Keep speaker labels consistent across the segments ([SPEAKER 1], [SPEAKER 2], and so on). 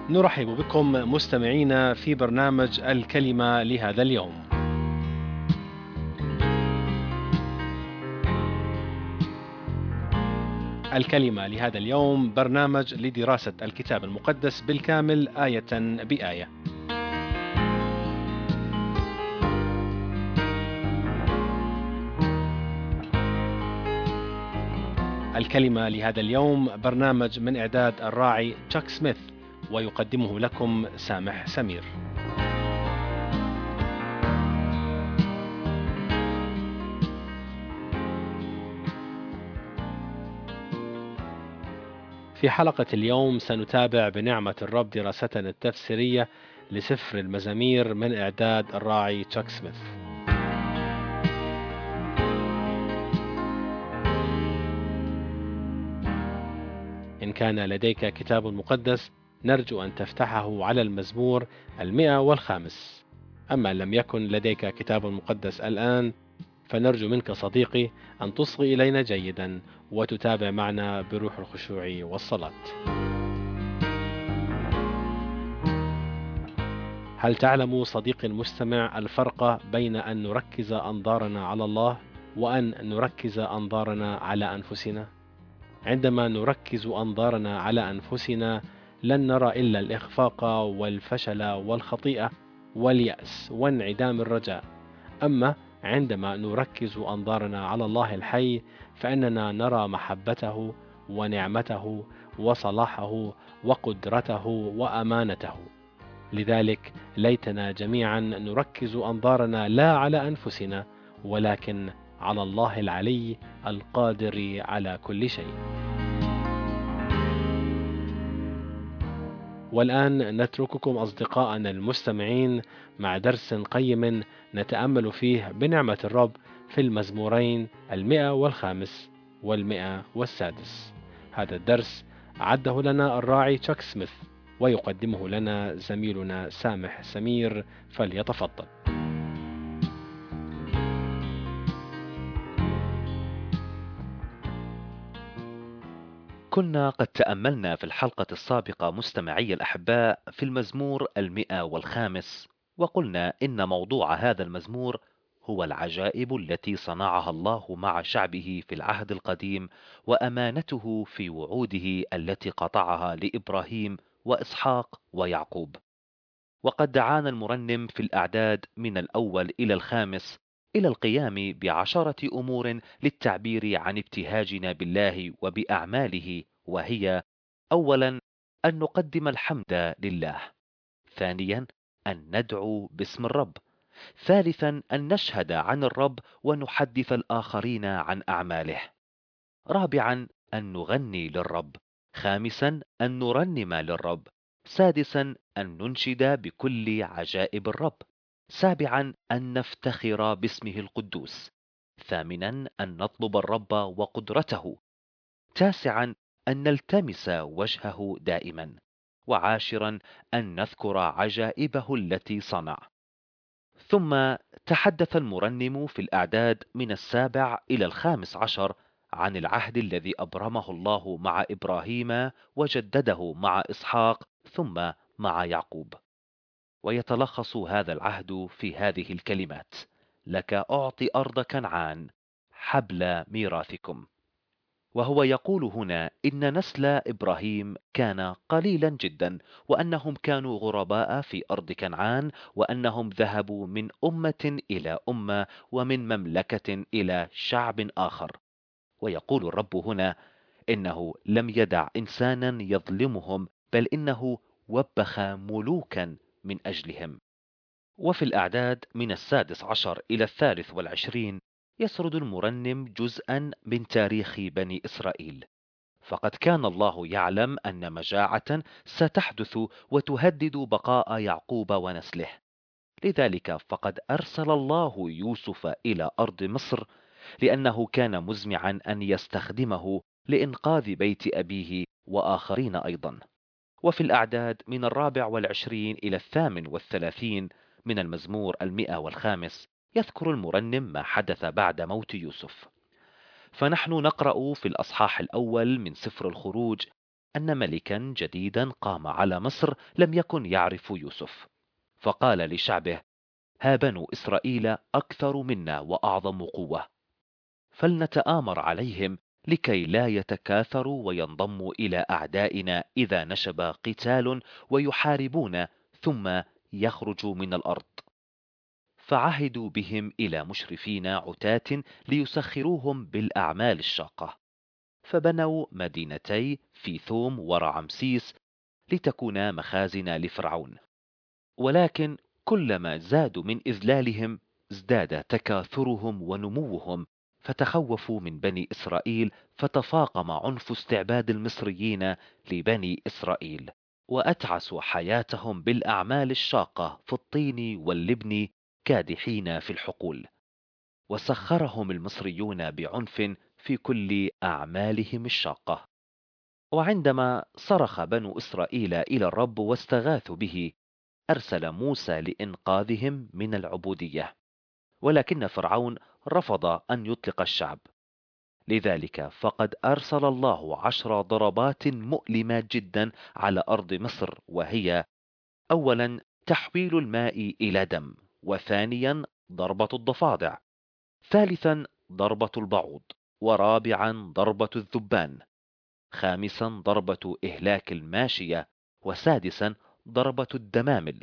[SPEAKER 1] نرحب بكم مستمعينا في برنامج الكلمة لهذا اليوم. الكلمة لهذا اليوم برنامج لدراسة الكتاب المقدس بالكامل آية بآية. الكلمة لهذا اليوم برنامج من إعداد الراعي تشاك سميث، ويقدمه لكم سامح سمير. في حلقة اليوم سنتابع بنعمة الرب دراستنا التفسيرية لسفر المزامير من إعداد الراعي تشاك سميث. إن كان لديك كتاب مقدس نرجو أن تفتحه على المزمور 105. أما لم يكن لديك كتاب مقدس الآن فنرجو منك صديقي أن تصغي إلينا جيدا وتتابع معنا بروح الخشوع والصلاة. هل تعلم صديقي المستمع الفرق بين أن نركز أنظارنا على الله وأن نركز أنظارنا على أنفسنا؟ عندما نركز أنظارنا على أنفسنا لن نرى إلا الإخفاق والفشل والخطيئة واليأس وانعدام الرجاء. أما عندما نركز أنظارنا على الله الحي فإننا نرى محبته ونعمته وصلاحه وقدرته وأمانته. لذلك ليتنا جميعا نركز أنظارنا لا على أنفسنا ولكن على الله العلي القادر على كل شيء. والآن نترككم أصدقائنا المستمعين مع درس قيم نتأمل فيه بنعمة الرب في المزمورين 105 و106. هذا الدرس أعده لنا الراعي تشاك سميث ويقدمه لنا زميلنا سامح سمير، فليتفضل.
[SPEAKER 2] كنا قد تأملنا في الحلقة السابقة مستمعي الأحباء في المزمور 105، وقلنا إن موضوع هذا المزمور هو العجائب التي صنعها الله مع شعبه في العهد القديم، وأمانته في وعوده التي قطعها لإبراهيم وإسحاق ويعقوب. وقد دعانا المرنم في الأعداد من الأول إلى الخامس إلى القيام ب10 أمور للتعبير عن ابتهاجنا بالله وبأعماله، وهي: أولا، أن نقدم الحمد لله. ثانيا، أن ندعو باسم الرب. ثالثا، أن نشهد عن الرب ونحدث الآخرين عن أعماله. رابعا، أن نغني للرب. خامسا، أن نرنم للرب. سادسا، أن ننشد بكل عجائب الرب. سابعا، أن نفتخر باسمه القدوس. ثامنا، أن نطلب الرب وقدرته. تاسعا، أن نلتمس وجهه دائما. وعاشرا، أن نذكر عجائبه التي صنع. ثم تحدث المرنم في الأعداد من 7 إلى 15 عن العهد الذي أبرمه الله مع إبراهيم وجدده مع إسحاق ثم مع يعقوب. ويتلخص هذا العهد في هذه الكلمات: لك أعطي أرض كنعان حبل ميراثكم. وهو يقول هنا إن نسل إبراهيم كان قليلا جدا، وأنهم كانوا غرباء في أرض كنعان، وأنهم ذهبوا من أمة إلى أمة ومن مملكة إلى شعب آخر. ويقول الرب هنا إنه لم يدع إنسانا يظلمهم، بل إنه وبخ ملوكا من أجلهم. وفي الأعداد من 16 إلى 23 يسرد المرنم جزءا من تاريخ بني إسرائيل. فقد كان الله يعلم أن مجاعة ستحدث وتهدد بقاء يعقوب ونسله. لذلك فقد أرسل الله يوسف إلى أرض مصر، لأنه كان مزمعا أن يستخدمه لإنقاذ بيت أبيه وآخرين أيضا. وفي الأعداد من 24 إلى 38 من المزمور 105 يذكر المرنم ما حدث بعد موت يوسف. فنحن نقرأ في الأصحاح الأول من سفر الخروج أن ملكا جديدا قام على مصر لم يكن يعرف يوسف، فقال لشعبه: ها بنو إسرائيل أكثر منا وأعظم قوة، فلنتآمر عليهم لكي لا يتكاثروا وينضموا إلى أعدائنا إذا نشب قتال ويحاربون ثم يخرجوا من الأرض. فعهدوا بهم إلى مشرفين عتاة ليسخروهم بالأعمال الشاقة، فبنوا مدينتي فيثوم ورعمسيس لتكونا مخازن لفرعون. ولكن كلما زادوا من إذلالهم ازداد تكاثرهم ونموهم، فتخوفوا من بني إسرائيل، فتفاقم عنف استعباد المصريين لبني إسرائيل، وأتعسوا حياتهم بالأعمال الشاقة في الطين واللبن كادحين في الحقول، وسخرهم المصريون بعنف في كل أعمالهم الشاقة. وعندما صرخ بنو إسرائيل إلى الرب واستغاثوا به، أرسل موسى لإنقاذهم من العبودية، ولكن فرعون رفض أن يطلق الشعب. لذلك فقد أرسل الله 10 ضربات مؤلمة جدا على أرض مصر، وهي: أولا تحويل الماء إلى دم، وثانيا ضربة الضفادع، ثالثا ضربة البعوض، ورابعا ضربة الذبان، خامسا ضربة إهلاك الماشية، وسادسا ضربة الدمامل،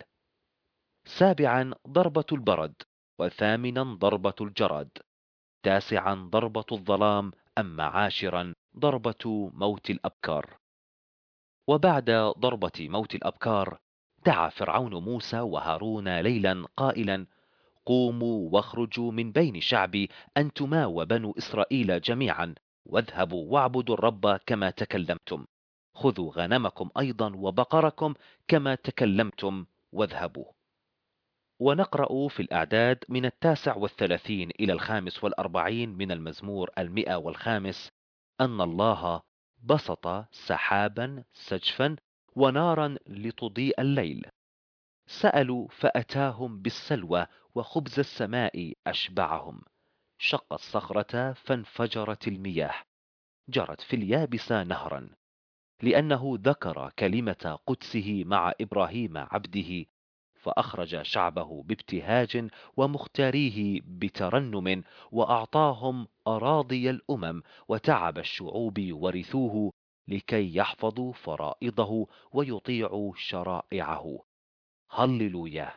[SPEAKER 2] سابعا ضربة البرد، وثامنا ضربة الجراد، تاسعا ضربة الظلام، أما عاشرا ضربة موت الأبكار. وبعد ضربة موت الأبكار دعا فرعون موسى وهارون ليلا قائلا: قوموا واخرجوا من بين شعبي أنتما وبنو إسرائيل جميعا، واذهبوا واعبدوا الرب كما تكلمتم، خذوا غنمكم أيضا وبقركم كما تكلمتم واذهبوا. ونقرأ في الأعداد من 39 إلى 45 من المزمور 105 أن الله بسط سحابا سجفا ونارا لتضيء الليل، سألوا فأتاهم بالسلوى، وخبز السماء أشبعهم، شق الصخرة فانفجرت المياه، جرت في اليابس نهرا، لأنه ذكر كلمة قدسه مع إبراهيم عبده، فأخرج شعبه بابتهاج ومختاريه بترنم، وأعطاهم أراضي الأمم، وتعب الشعوب ورثوه لكي يحفظوا فرائضه ويطيعوا شرائعه. هللويا.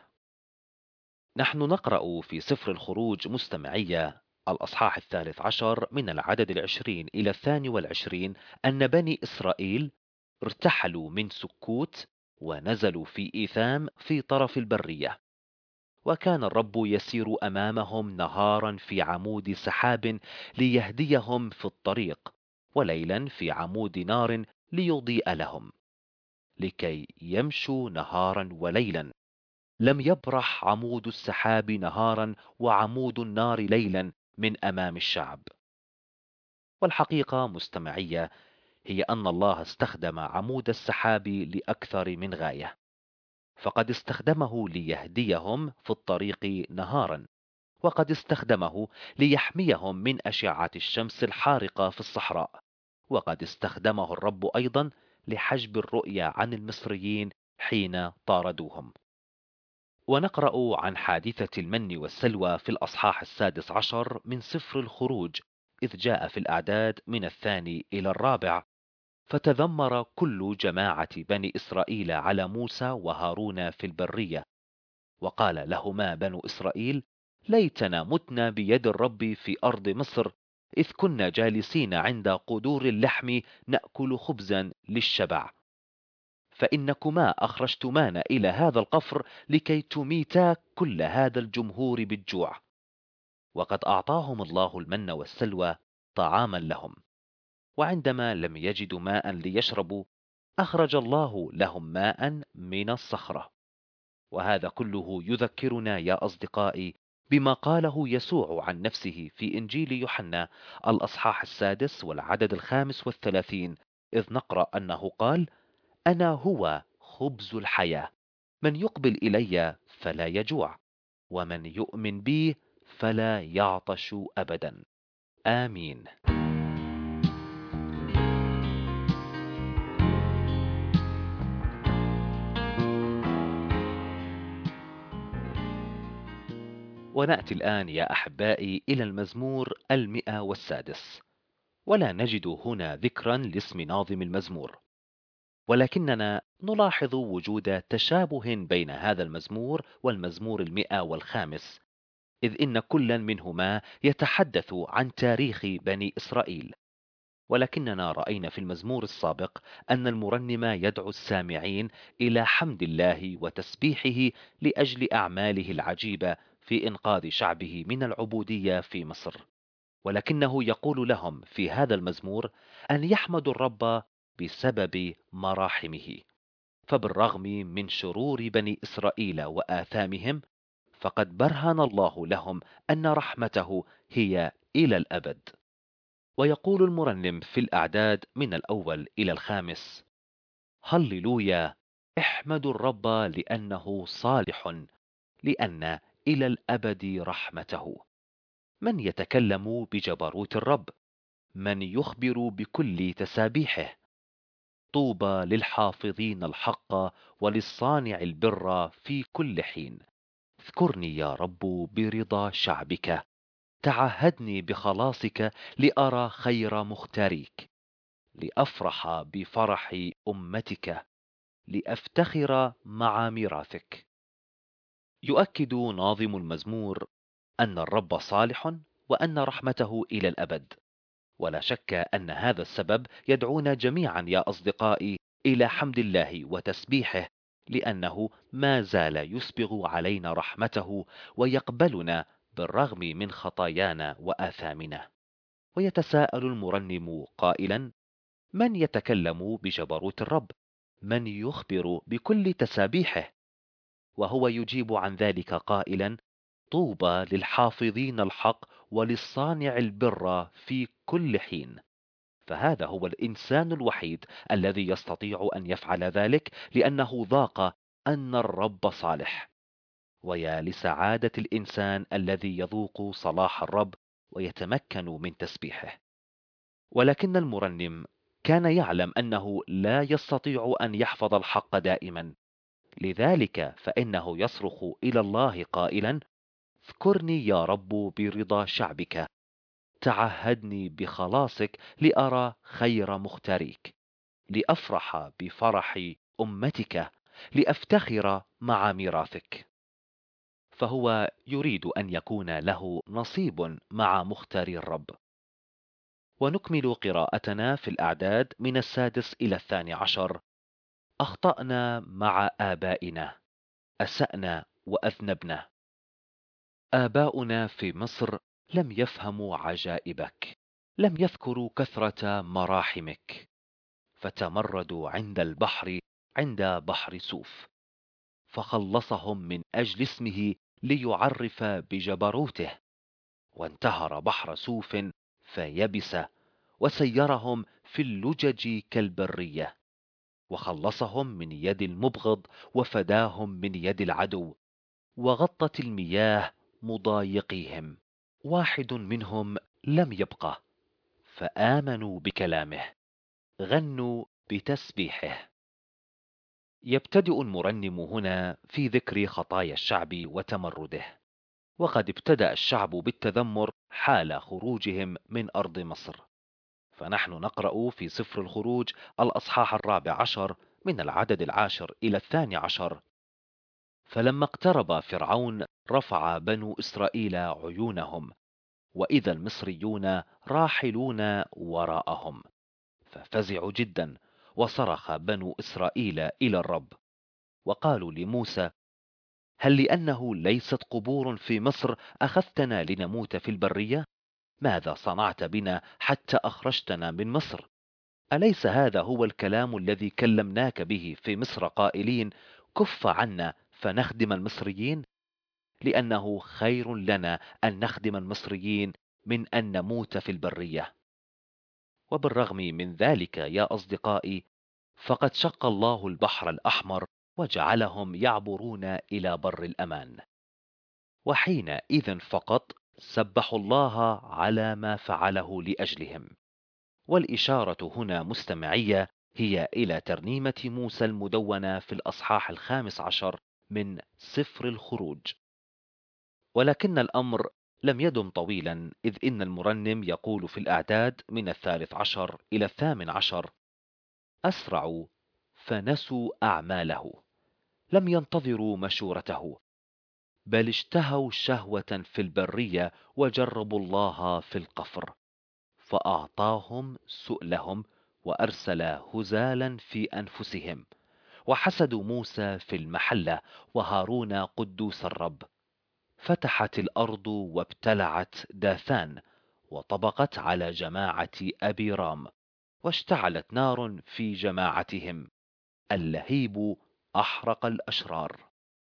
[SPEAKER 2] نحن نقرأ في سفر الخروج مستمعية الأصحاح 13 من العدد 20 إلى 22 أن بني إسرائيل ارتحلوا من سكوت ونزلوا في إيثام في طرف البرية، وكان الرب يسير أمامهم نهارا في عمود سحاب ليهديهم في الطريق، وليلا في عمود نار ليضيء لهم، لكي يمشوا نهارا وليلا. لم يبرح عمود السحاب نهارا وعمود النار ليلا من أمام الشعب. والحقيقة مستمعية هي أن الله استخدم عمود السحاب لأكثر من غاية، فقد استخدمه ليهديهم في الطريق نهارا، وقد استخدمه ليحميهم من أشعة الشمس الحارقة في الصحراء، وقد استخدمه الرب أيضا لحجب الرؤية عن المصريين حين طاردوهم. ونقرأ عن حادثة المن والسلوى في الأصحاح 16 من سفر الخروج، إذ جاء في الأعداد من 2 إلى 4: فتذمر كل جماعة بني إسرائيل على موسى وهارون في البرية، وقال لهما بنو إسرائيل: ليتنا متنا بيد الرب في أرض مصر، إذ كنا جالسين عند قدور اللحم نأكل خبزا للشبع، فإنكما أخرجتمانا إلى هذا القفر لكي تميتا كل هذا الجمهور بالجوع. وقد أعطاهم الله المن والسلوى طعاما لهم، وعندما لم يجدوا ماء ليشربوا أخرج الله لهم ماء من الصخرة. وهذا كله يذكرنا يا أصدقائي بما قاله يسوع عن نفسه في إنجيل يوحنا الأصحاح 6 والعدد 35، إذ نقرأ أنه قال: أنا هو خبز الحياة، من يقبل إلي فلا يجوع، ومن يؤمن بي فلا يعطش أبدا. آمين. ونأتي الآن يا أحبائي إلى المزمور 106، ولا نجد هنا ذكرا لاسم ناظم المزمور، ولكننا نلاحظ وجود تشابه بين هذا المزمور والمزمور 105، إذ إن كلا منهما يتحدث عن تاريخ بني إسرائيل. ولكننا رأينا في المزمور السابق أن المرنم يدعو السامعين إلى حمد الله وتسبيحه لأجل أعماله العجيبة في إنقاذ شعبه من العبودية في مصر، ولكنه يقول لهم في هذا المزمور أن يحمدوا الرب بسبب مراحمه. فبالرغم من شرور بني إسرائيل وآثامهم، فقد برهن الله لهم أن رحمته هي إلى الأبد. ويقول المرنم في الأعداد من الأول إلى الخامس: هللويا، احمدوا الرب لأنه صالح، لأن إلى الأبد رحمته. من يتكلم بجبروت الرب؟ من يخبر بكل تسابيحه؟ طوبى للحافظين الحق وللصانع البر في كل حين. اذكرني يا رب برضا شعبك، تعهدني بخلاصك لأرى خير مختاريك، لأفرح بفرح أمتك، لأفتخر مع ميراثك. يؤكد ناظم المزمور أن الرب صالح وأن رحمته إلى الأبد، ولا شك أن هذا السبب يدعونا جميعا يا أصدقائي إلى حمد الله وتسبيحه، لأنه ما زال يسبغ علينا رحمته ويقبلنا بالرغم من خطايانا وآثامنا. ويتساءل المرنم قائلا: من يتكلم بجبروت الرب؟ من يخبر بكل تسابيحه؟ وهو يجيب عن ذلك قائلا: طوبى للحافظين الحق وللصانع البر في كل حين. فهذا هو الإنسان الوحيد الذي يستطيع أن يفعل ذلك، لأنه ذاق أن الرب صالح. ويا لسعادة الإنسان الذي يذوق صلاح الرب ويتمكن من تسبيحه. ولكن المرنم كان يعلم أنه لا يستطيع أن يحفظ الحق دائما، لذلك فإنه يصرخ إلى الله قائلا: اذكرني يا رب برضا شعبك، تعهدني بخلاصك لأرى خير مختاريك، لأفرح بفرح أمتك، لأفتخر مع ميراثك. فهو يريد أن يكون له نصيب مع مختاري الرب. ونكمل قراءتنا في الأعداد من 6 إلى 12. أخطأنا مع آبائنا، أسأنا وأذنبنا. آباؤنا في مصر لم يفهموا عجائبك، لم يذكروا كثرة مراحمك، فتمردوا عند البحر، عند بحر سوف، فخلصهم من أجل اسمه ليعرف بجبروته. وانتهر بحر سوف فيبس، وسيرهم في اللجج كالبرية، وخلصهم من يد المبغض وفداهم من يد العدو، وغطت المياه مضايقيهم، واحد منهم لم يبقى، فآمنوا بكلامه، غنوا بتسبيحه. يبتدئ المرنم هنا في ذكر خطايا الشعب وتمرده. وقد ابتدأ الشعب بالتذمر حال خروجهم من أرض مصر. فنحن نقرأ في سفر الخروج الأصحاح 14 من العدد 10 إلى 12: فلما اقترب فرعون رفع بنو إسرائيل عيونهم، وإذا المصريون راحلون وراءهم، ففزعوا جدا، وصرخ بنو إسرائيل إلى الرب، وقالوا لموسى: هل لأنه ليست قبور في مصر أخذتنا لنموت في البرية؟ ماذا صنعت بنا حتى أخرجتنا من مصر؟ أليس هذا هو الكلام الذي كلمناك به في مصر قائلين: كف عنا فنخدم المصريين؟ لأنه خير لنا أن نخدم المصريين من أن نموت في البرية. وبالرغم من ذلك يا أصدقائي، فقد شق الله البحر الأحمر وجعلهم يعبرون إلى بر الأمان. وحينئذ فقط سبحوا الله على ما فعله لأجلهم. والإشارة هنا مستمعية هي إلى ترنيمة موسى المدونة في الأصحاح 15 من سفر الخروج. ولكن الأمر لم يدم طويلا، إذ إن المرنم يقول في الأعداد من 13 إلى 18: أسرعوا فنسوا أعماله، لم ينتظروا مشورته، بل اشتهوا شهوة في البرية وجربوا الله في القفر، فأعطاهم سؤلهم وأرسل هزالا في أنفسهم، وحسدوا موسى في المحلة وهارون قدوس الرب. فتحت الأرض وابتلعت داثان، وطبقت على جماعة أبي رام، واشتعلت نار في جماعتهم، اللهيب أحرق الأشرار.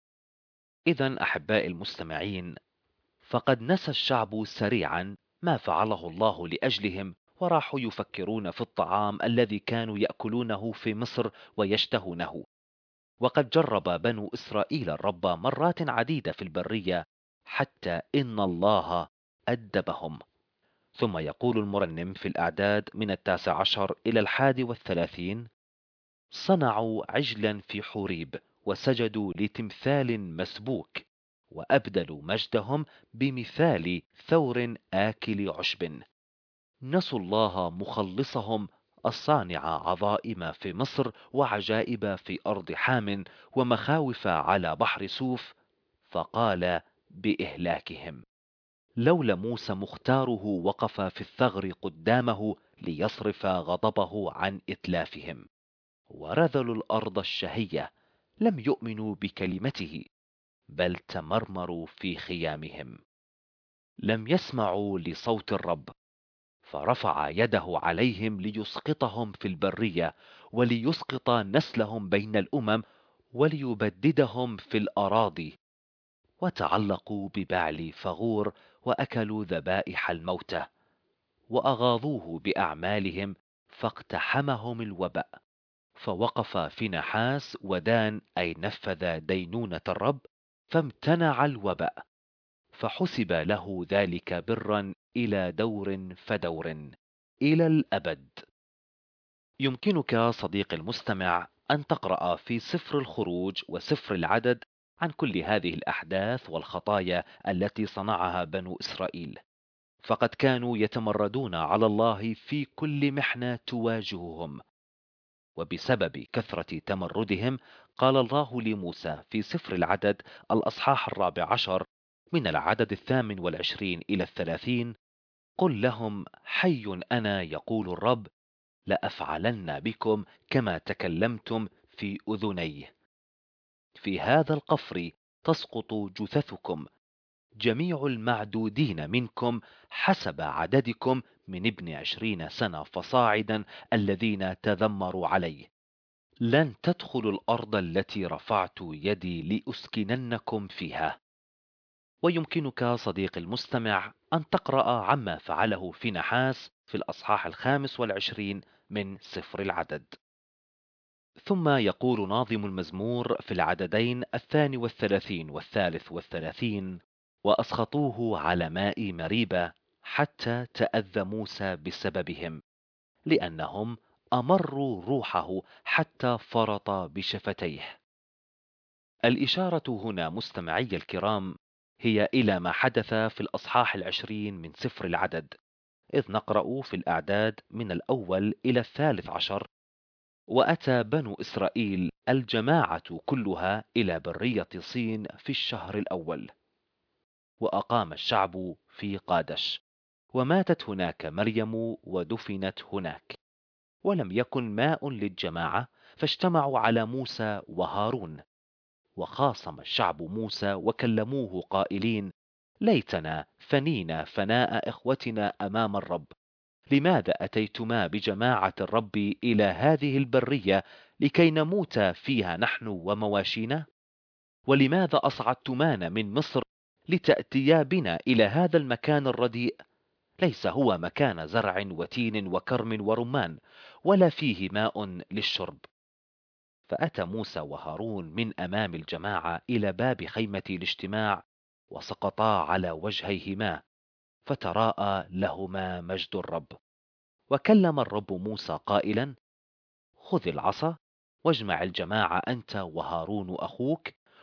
[SPEAKER 2] إذن أحبائي المستمعين، فقد نسى الشعب سريعا ما فعله الله لأجلهم، وراحوا يفكرون في الطعام الذي كانوا يأكلونه في مصر ويشتهونه. وقد جرب بنو إسرائيل الرب مرات عديدة في البرية، حتى إن الله أدبهم. ثم يقول المرنم في الأعداد من 19 إلى 31: صنعوا عجلا في حوريب، وسجدوا لتمثال مسبوك، وأبدلوا مجدهم بمثال ثور آكل عشب. نسوا الله مخلصهم الصانع عظائم في مصر، وعجائب في أرض حام، ومخاوف على بحر سوف، فقال بإهلاكهم. لولا موسى مختاره وقف في الثغر قدامه ليصرف غضبه عن إتلافهم. ورذلوا الأرض الشهية، لم يؤمنوا بكلمته، بل تمرمروا في خيامهم. لم يسمعوا لصوت الرب، فرفع يده عليهم ليسقطهم في البرية، وليسقط نسلهم بين الأمم، وليبددهم في الأراضي. وتعلقوا ببعل فغور، وأكلوا ذبائح الموتى، وأغاظوه بأعمالهم، فاقتحمهم الوباء. فوقف فينحاس ودان، أي نفذ دينونة الرب، فامتنع الوباء، فحسب له ذلك برا إلى دور فدور إلى الأبد. يمكنك صديقي المستمع أن تقرأ في سفر الخروج وسفر العدد عن كل هذه الأحداث والخطايا التي صنعها بنو إسرائيل، فقد كانوا يتمردون على الله في كل محنة تواجههم. وبسبب كثرة تمردهم قال الله لموسى في سفر العدد الأصحاح 14 من العدد 28 إلى 30: قل لهم حي أنا يقول الرب، لأفعلن بكم كما تكلمتم في أذني. في هذا القفر تسقط جثثكم، جميع المعدودين منكم حسب عددكم من ابن 20 سنة فصاعدا الذين تذمروا عليه. لن تدخلوا الأرض التي رفعت يدي لأسكننكم فيها. ويمكنك صديقي المستمع أن تقرأ عما فعله فينحاس في الأصحاح 25 من سفر العدد. ثم يقول ناظم المزمور في العددين 32 و33: وأسخطوه على ماء مريبة، حتى تأذى موسى بسببهم، لأنهم أمروا روحه حتى فرط بشفتيه. الإشارة هنا مستمعي الكرام هي إلى ما حدث في الأصحاح 20 من سفر العدد، إذ نقرأ في الأعداد من الأول إلى 13: وأتى بنو إسرائيل الجماعة كلها إلى برية صين في الشهر الأول، وأقام الشعب في قادش، وماتت هناك مريم ودفنت هناك. ولم يكن ماء للجماعة، فاجتمعوا على موسى وهارون. وخاصم الشعب موسى وكلموه قائلين: ليتنا فنينا فناء إخوتنا أمام الرب. لماذا أتيتما بجماعة الرب إلى هذه البرية لكي نموت فيها نحن ومواشينا؟ ولماذا أصعدتمانا من مصر لتأتيا بنا إلى هذا المكان الرديء؟ ليس هو مكان زرع وتين وكرم ورمان، ولا فيه ماء للشرب. فأتى موسى وهارون من أمام الجماعة إلى باب خيمة الاجتماع، وسقطا على وجهيهما، فتراءى لهما مجد الرب. وكلم الرب موسى قائلا: خذ العصا، واجمع الجماعة أنت وهارون أخوك،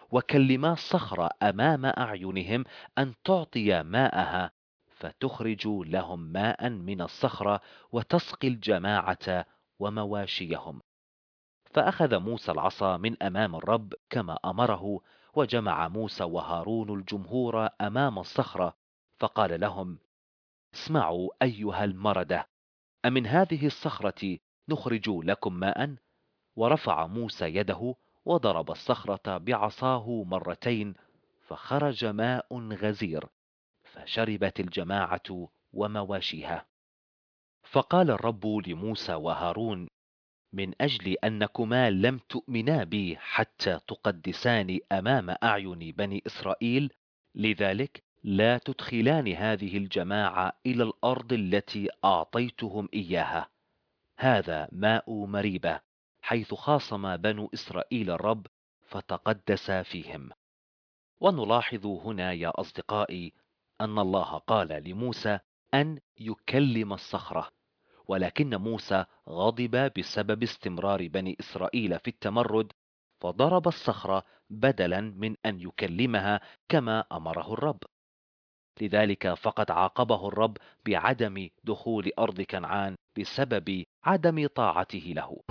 [SPEAKER 2] وكلما الصخرة أمام أعينهم أن تعطي ماءها، فتخرج لهم ماء من الصخرة وتسقي الجماعة ومواشيهم. فأخذ موسى العصا من أمام الرب كما أمره، وجمع موسى وهارون الجمهور أمام الصخرة، فقال لهم: اسمعوا أيها المردة، أمن هذه الصخرة نخرج لكم ماء؟ ورفع موسى يده وضرب الصخرة بعصاه مرتين، فخرج ماء غزير، فشربت الجماعة ومواشيها. فقال الرب لموسى وهارون: من أجل أنكما لم تؤمنا بي حتى تقدساني أمام أعين بني إسرائيل، لذلك لا تدخلان هذه الجماعة إلى الأرض التي أعطيتهم إياها. هذا ماء مريبة، حيث خاصم بنو إسرائيل الرب فتقدس فيهم. ونلاحظ هنا يا أصدقائي أن الله قال لموسى أن يكلم الصخرة، ولكن موسى غضب بسبب استمرار بني إسرائيل في التمرد، فضرب الصخرة بدلا من أن يكلمها كما أمره الرب. لذلك فقد عاقبه الرب بعدم دخول أرض كنعان بسبب عدم طاعته له.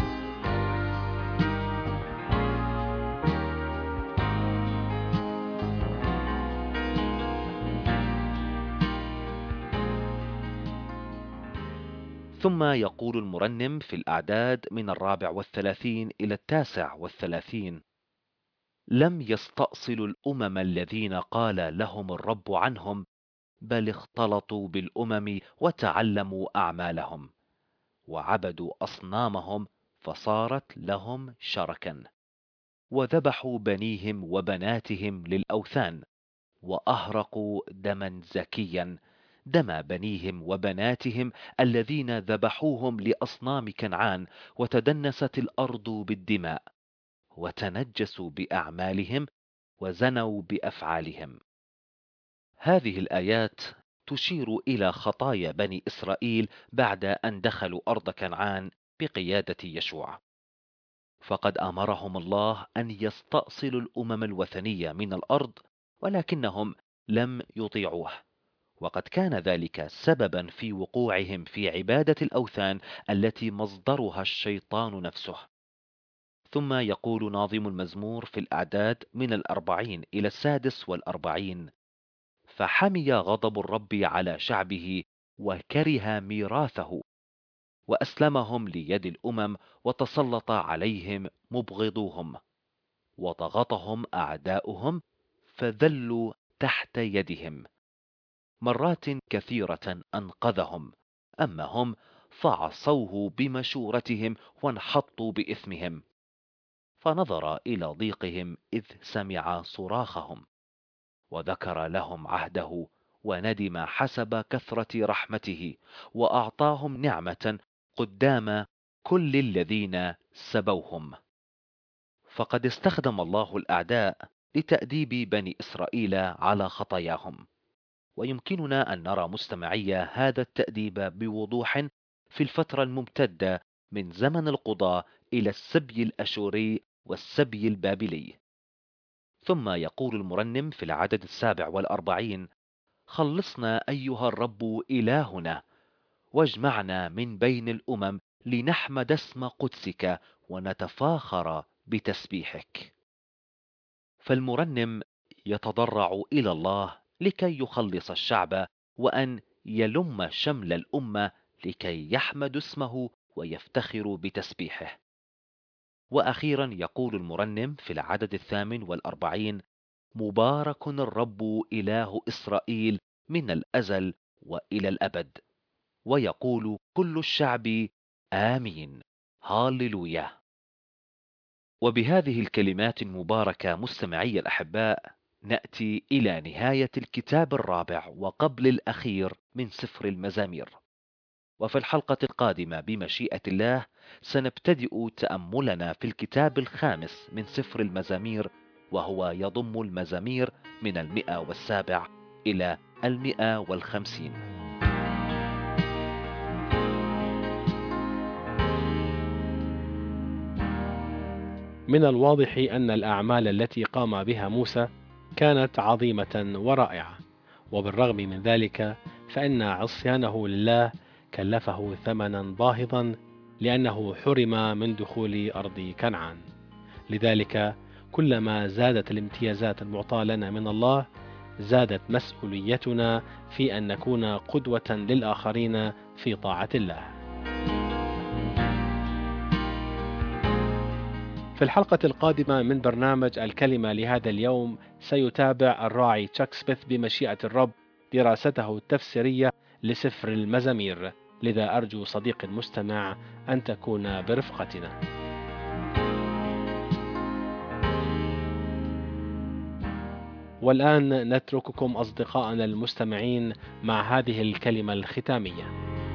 [SPEAKER 2] ثم يقول المرنم في الأعداد من 34 إلى 39: لم يستأصلوا الأمم الذين قال لهم الرب عنهم، بل اختلطوا بالأمم وتعلموا أعمالهم، وعبدوا أصنامهم فصارت لهم شركا، وذبحوا بنيهم وبناتهم للأوثان، وأهرقوا دما زكيا، دم بنيهم وبناتهم الذين ذبحوهم لأصنام كنعان، وتدنست الأرض بالدماء، وتنجسوا بأعمالهم، وزنوا بأفعالهم. هذه الآيات تشير إلى خطايا بني إسرائيل بعد أن دخلوا أرض كنعان بقيادة يشوع. فقد أمرهم الله أن يستأصلوا الأمم الوثنية من الأرض، ولكنهم لم يطيعوه، وقد كان ذلك سببا في وقوعهم في عبادة الأوثان التي مصدرها الشيطان نفسه. ثم يقول ناظم المزمور في الأعداد من 40 إلى 46: فحمي غضب الرب على شعبه، وكره ميراثه، وأسلمهم ليد الأمم، وتسلط عليهم مبغضوهم، وضغطهم أعداؤهم، فذلوا تحت يدهم. مرات كثيرة أنقذهم، أما هم فعصوه بمشورتهم وانحطوا بإثمهم، فنظر إلى ضيقهم إذ سمع صراخهم، وذكر لهم عهده، وندم حسب كثرة رحمته، وأعطاهم نعمة قدام كل الذين سبوهم. فقد استخدم الله الأعداء لتأديب بني إسرائيل على خطاياهم، ويمكننا أن نرى مستمعي هذا التأديب بوضوح في الفترة الممتدة من زمن القضاء إلى السبي الأشوري والسبي البابلي. ثم يقول المرنم في العدد 47: خلصنا أيها الرب إلهنا، واجمعنا من بين الأمم، لنحمد اسم قدسك ونتفاخر بتسبيحك. فالمرنم يتضرع إلى الله لكي يخلص الشعب، وأن يلم شمل الأمة لكي يحمد اسمه ويفتخر بتسبيحه. وأخيرا يقول المرنم في العدد 48: مبارك الرب إله إسرائيل من الأزل وإلى الأبد. ويقول كل الشعب: آمين، هاللويا. وبهذه الكلمات المباركة مستمعي الأحباء، نأتي إلى نهاية الكتاب الرابع وقبل الأخير من سفر المزامير. وفي الحلقة القادمة بمشيئة الله سنبتدئ تأملنا في الكتاب الخامس من سفر المزامير، وهو يضم المزامير من 107 إلى 150.
[SPEAKER 1] من الواضح أن الأعمال التي قام بها موسى كانت عظيمة ورائعة، وبالرغم من ذلك فإن عصيانه لله كلفه ثمنا باهظا، لأنه حرم من دخول أرض كنعان. لذلك كلما زادت الامتيازات المعطاة لنا من الله، زادت مسؤوليتنا في أن نكون قدوة للآخرين في طاعة الله. في الحلقة القادمة من برنامج الكلمة لهذا اليوم سيتابع الراعي تشاك سميث بمشيئة الرب دراسته التفسيرية لسفر المزامير، لذا أرجو صديقي المستمع أن تكون برفقتنا. والآن نترككم أصدقائنا المستمعين مع هذه الكلمة الختامية.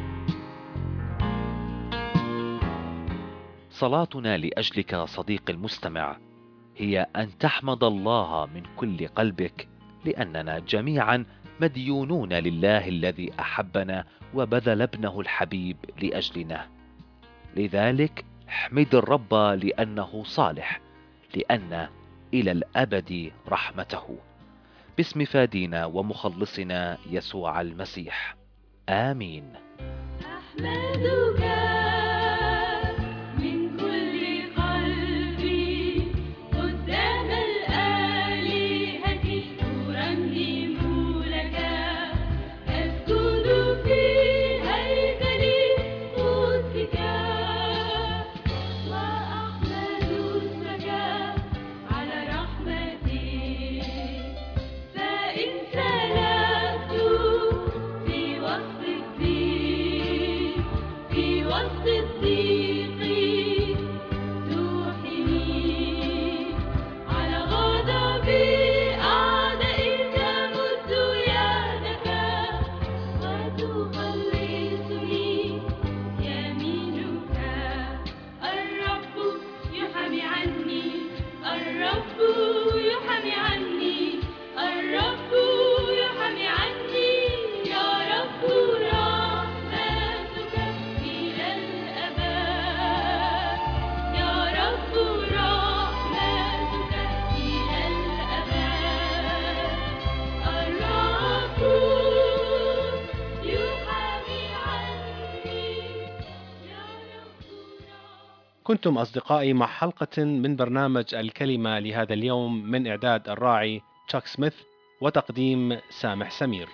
[SPEAKER 2] صلاتنا لأجلك صديقي المستمع هي أن تحمد الله من كل قلبك، لأننا جميعا مديونون لله الذي أحبنا وبذل ابنه الحبيب لأجلنا. لذلك احمد الرب لأنه صالح، لأن إلى الأبد رحمته. باسم فادينا ومخلصنا يسوع المسيح، آمين.
[SPEAKER 3] أحمدك من كل قلبي قدام الآلهة أرنم لك، أسجد في هيكل قدسك وأحمد اسمك على رحمتك، فإن سلكت في وسط الضيق توحني، على غضب أعدائك مد يدك وتخلصني يمينك. الرب يحمي عني، الرب يحمي عني، الرب يحمي عني، يا رب رحمتك إلى الأبد، يا رب رحمتك إلى الأبد. الرب يحمي عني، يا رب
[SPEAKER 1] كنتم أصدقائي مع حلقة من برنامج الكلمة لهذا اليوم من إعداد الراعي تشاك سميث وتقديم سامح سمير.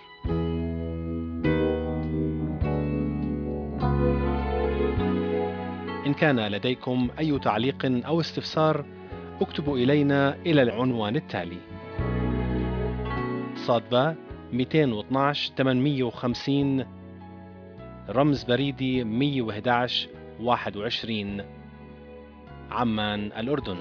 [SPEAKER 1] إن كان لديكم أي تعليق أو استفسار اكتبوا إلينا إلى العنوان التالي: صادبة 212 850 رمز بريدي 111 21 عمان الأردن.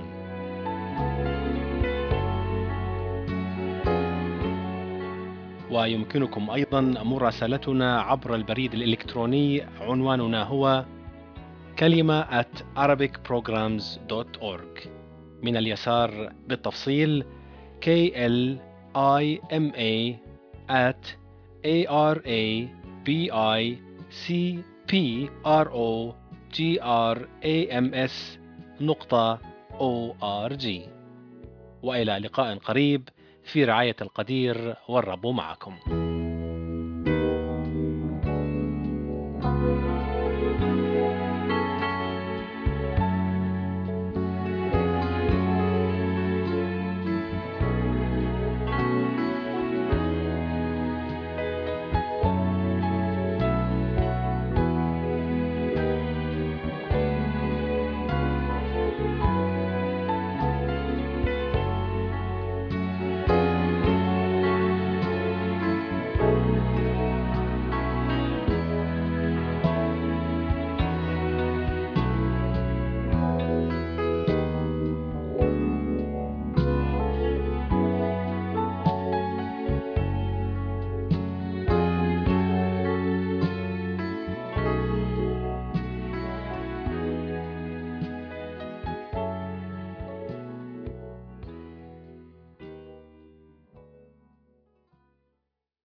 [SPEAKER 1] ويمكنكم أيضا مراسلتنا عبر البريد الإلكتروني، عنواننا هو كلمة @arabicprograms.org. من اليسار بالتفصيل klima@arabicprograms.org. وإلى لقاء قريب في رعاية القدير، والرب معكم.